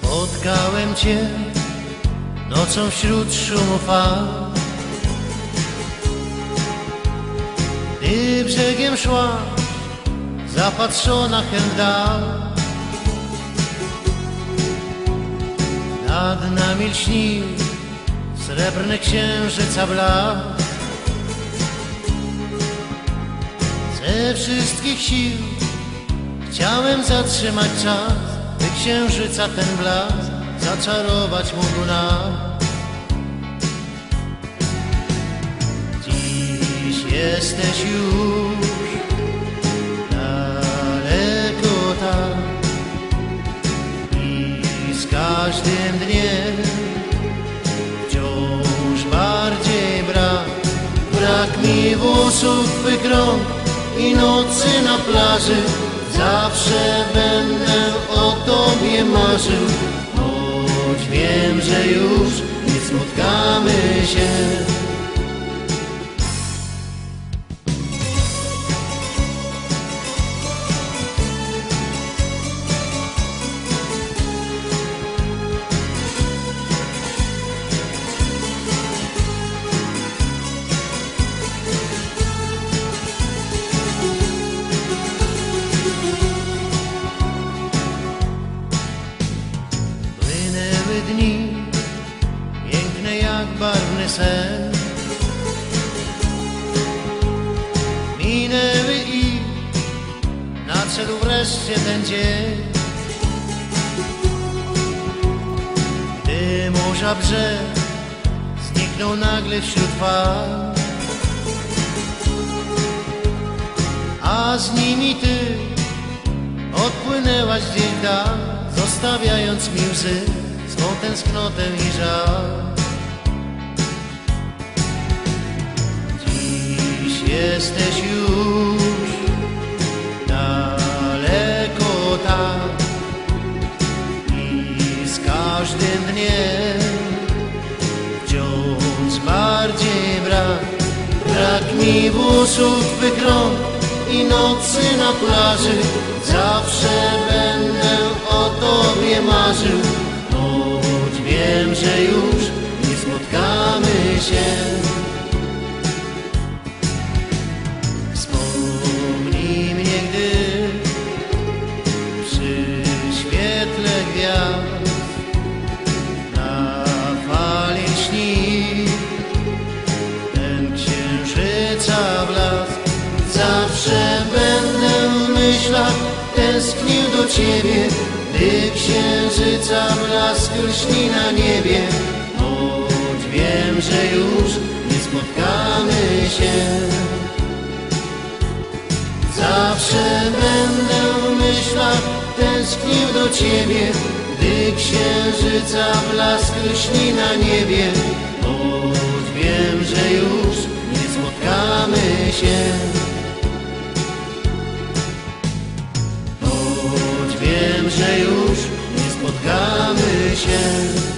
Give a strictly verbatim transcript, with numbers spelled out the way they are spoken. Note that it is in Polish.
Spotkałem Cię nocą wśród szumu fal, gdy brzegiem szła zapatrzona hen w dal. Nad nami lśnił srebrny księżyca blask. Ze wszystkich sił chciałem zatrzymać czas, by księżyca ten blask zaczarować mógł nas. Dziś jesteś już daleko tam i z każdym dniem wciąż bardziej brak. Brak mi włosów twych rąk i nocy na plaży. Zawsze będę o Tobie marzył, choć wiem, że już nie spotkamy się. Dni piękne jak barwny sen minęły i nadszedł wreszcie ten dzień, gdy morza brzeg zniknął nagle wśród fal, a z nimi Ty odpłynęłaś gdzieś w dal, zostawiając mi łzy, swą tęsknotę i żal. Dziś jesteś już daleko tam i z każdym dniem wciąż bardziej brak. Brak mi włosów twych rąk i nocy na plaży. Zawsze będę o Tobie marzył, choć wiem, że już nie spotkamy się. Wspomnij mnie, gdy przy świetle gwiazd na fali śni ten księżyca blask. Zawsze będę w myślach tęsknił do Ciebie, gdy księżyca blask lśni na niebie, choć wiem, że już nie spotkamy się. Zawsze będę w myślach tęsknił do Ciebie, gdy księżyca blask lśni na niebie, choć wiem, że już nie spotkamy się. Wiem, że już nie spotkamy się.